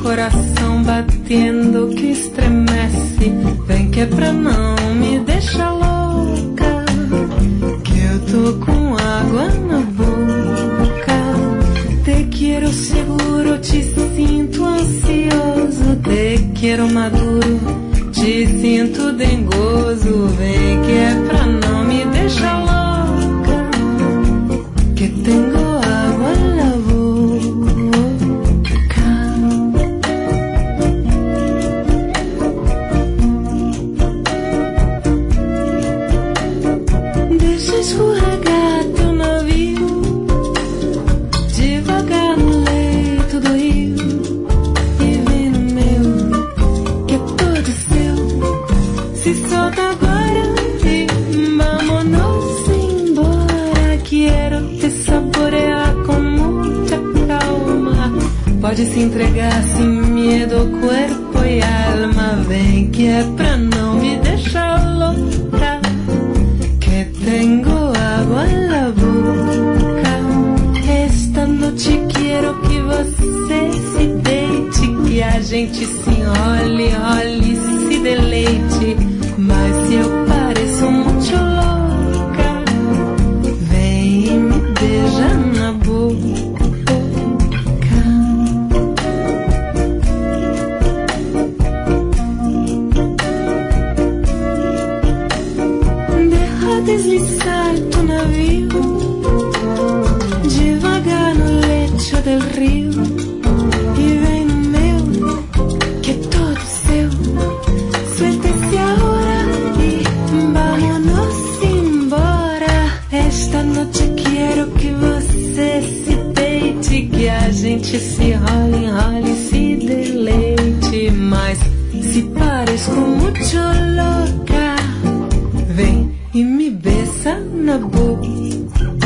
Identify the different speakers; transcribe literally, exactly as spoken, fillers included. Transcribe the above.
Speaker 1: coração batendo que estremece. Vem que é pra não me deixar louca, que eu tô com água na boca. Te quero seguro, te sinto ansioso. Te quero maduro, te sinto dengoso. Vem que é pra não me deixar louca, que tenho água na boca. Deixa escorregar teu navio devagar no leito do rio, e vem no meu, que é todo seu. Se solta agora e vámonos embora. Quero te saborear com muita calma. Pode se entregar sem medo, corpo e alma. Vem que é pra não me deixar louca, que tenho água na boca. Esta noite quero que você se deite, que a gente se enrole, enrole, se deleite. Mas se eu pareço muito louca, vem e me beija na boca. Deixa deslizar tu navio devagar no lecho del rio, e vem no meu, que é todo seu. Suelte-se agora e vámonos embora. Esta noite quero que você se deite, que a gente se enrole, enrole, se deleite. Mas se pareço muito louca, vem e me beija na boca.